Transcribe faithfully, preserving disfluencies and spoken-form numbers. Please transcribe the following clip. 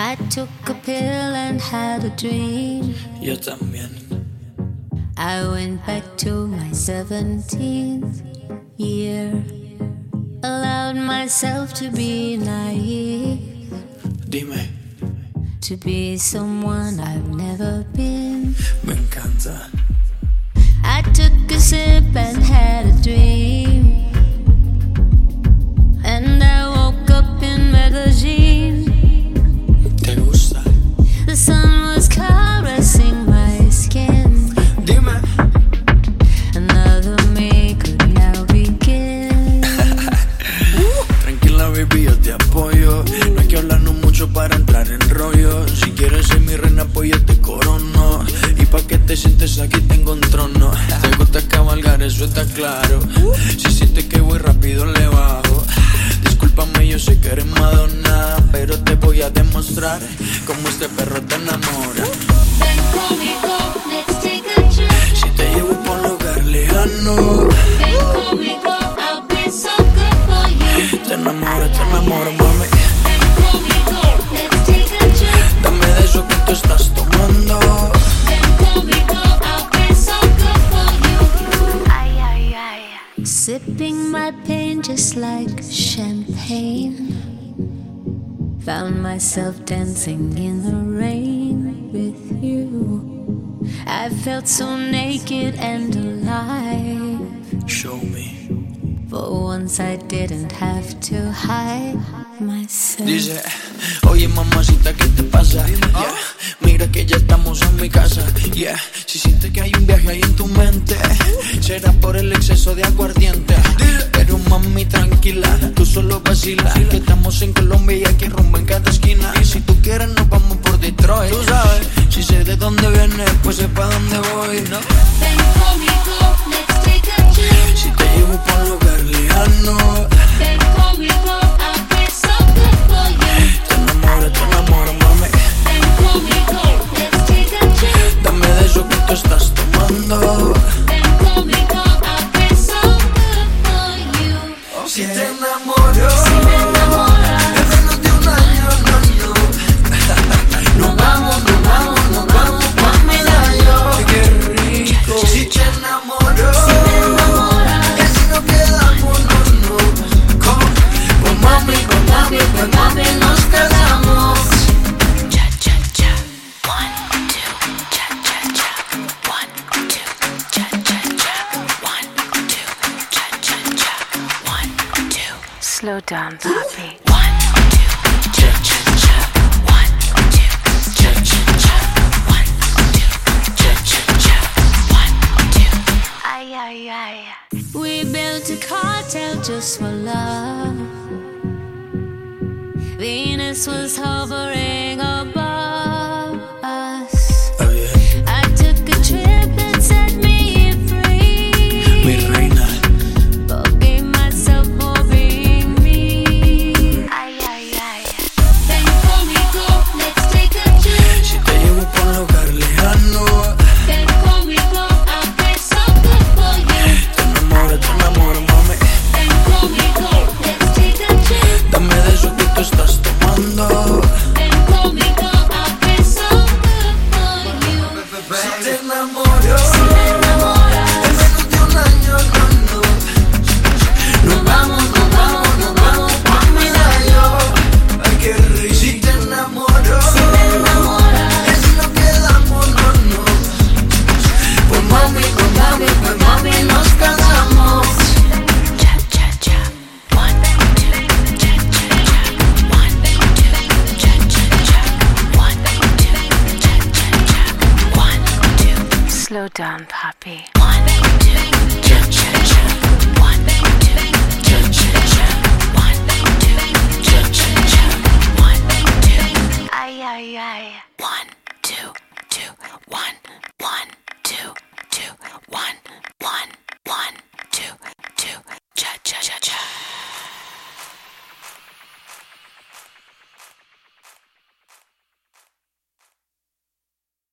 I took a pill and had a dream. Yo también. I went back to my seventeenth year. Allowed myself to be naive. Dime. To be someone I've never been. Me encanta. I took a sip and had a dream. And I woke up in Medellin. ¿Te gusta? The sun was caressing my skin. Dime. Another me could now begin. Tranquila, baby, yo te apoyo. No hay que hablarnos mucho para entrar en rollo. Si quieres ser mi reina, pues yo te corono. Y pa' que te sientes aquí tengo un trono. Te gusta cabalgar, eso está claro. Si sientes que voy rápido, le bajo. Discúlpame, yo sé que eres Madonna, pero te voy a demostrar cómo este perro te enamora. Ven conmigo, let's take a trip. Si te llevo pa' un lugar lejano, Ven conmigo, I'll be so good for you. te enamoro, te enamoro, mami. Ven conmigo, let's take a trip. Dame de eso que tú estás tomando. Ven conmigo, I'll be so good for you. Ay, ay, ay. Sipping my pain just like champagne. Found myself dancing in the rain with you. I felt so naked and alive. Show me. For once I didn't have to hide myself. Dice, oye mamacita, ¿qué te pasa? Yeah. Mira que ya estamos en mi casa. Yeah. Si sientes que hay un viaje ahí en tu mente, será por el exceso de aguardiente. Pero mami, tranquila, tú solo vacila, que estamos en Colombia y aquí rumbo en cada esquina. Y si tú quieres nos vamos por Detroit. Tú sabes, si sé de dónde vienes, pues sé pa' dónde voy, ¿no? Ven conmigo, let's take a trip. Si te llevo pa' un lugar lejano, Ven conmigo, I'll be so good for you. te enamoro, te enamoro, mami. Ven conmigo, let's take a trip. Dame de eso que tú estás tomando. Ven conmigo, I'll be so good for you. Si te enamoro, Si me enamoras, en menos de un año, no, no. Nos vamos, nos vamos, nos vamos pa' Medallo. Ay, qué rico. Si te enamoro, si me enamoras, que si nos quedamos, no, no. Con, con mami, con mami, con mami nos quedamos. cha cha cha, one two, cha cha cha, one two, cha cha cha, one two, cha cha cha, one two. Slow down, papi. One two, cha cha cha, one two, cha cha cha, one two, cha cha cha, one two. Ay ay ay. We built a cartel just for love. Venus was hovering above us. Está bien, I took a trip and set me free. mi reina. Forgave myself for being me. Ay, ay, ay. Ven conmigo, let's take a trip. Si te llevo pa' un lugar lejano, Ven conmigo, I'll be so good for you. te enamoro, te enamoro, mami. Ven conmigo, let's take a trip. Dame de eso que tú estás tomando. Ven conmigo, I'll be so good for you. Si te enamoro, Si me enamoras, en menos de un año, no, no. Nos vamos, nos vamos, nos vamos pa' Medallo. Ay, qué rico. Si te enamoro, si me enamoras, que si nos quedamos, no, no. Pues mami, con mami, pues mami nos casamos. cha cha cha, one two, cha cha cha, one two, cha cha cha, one two, cha cha cha, one two. Slow down, papi. One two, cha cha cha, one two, cha cha cha, one two, cha cha cha, one two. Ay ay ay, one.